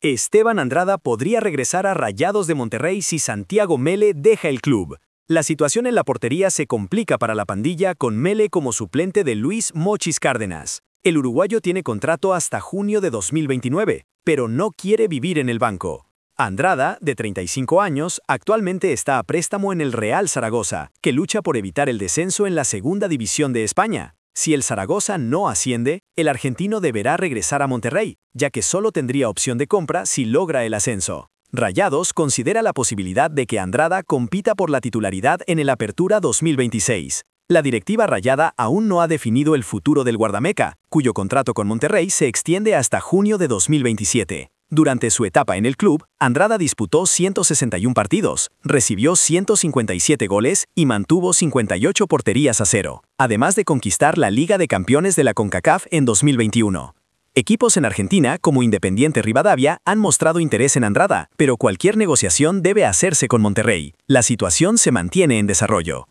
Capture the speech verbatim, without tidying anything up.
Esteban Andrada podría regresar a Rayados de Monterrey si Santiago Mele deja el club. La situación en la portería se complica para la pandilla con Mele como suplente de Luis Mochis Cárdenas. El uruguayo tiene contrato hasta junio de dos mil veintinueve, pero no quiere vivir en el banco. Andrada, de treinta y cinco años, actualmente está a préstamo en el Real Zaragoza, que lucha por evitar el descenso en la segunda división de España. Si el Zaragoza no asciende, el argentino deberá regresar a Monterrey, ya que solo tendría opción de compra si logra el ascenso. Rayados considera la posibilidad de que Andrada compita por la titularidad en el Apertura dos mil veintiséis. La directiva rayada aún no ha definido el futuro del guardameca, cuyo contrato con Monterrey se extiende hasta junio de dos mil veintisiete. Durante su etapa en el club, Andrada disputó ciento sesenta y uno partidos, recibió ciento cincuenta y siete goles y mantuvo cincuenta y ocho porterías a cero, además de conquistar la Liga de Campeones de la CONCACAF en dos mil veintiuno. Equipos en Argentina, como Independiente Rivadavia, han mostrado interés en Andrada, pero cualquier negociación debe hacerse con Monterrey. La situación se mantiene en desarrollo.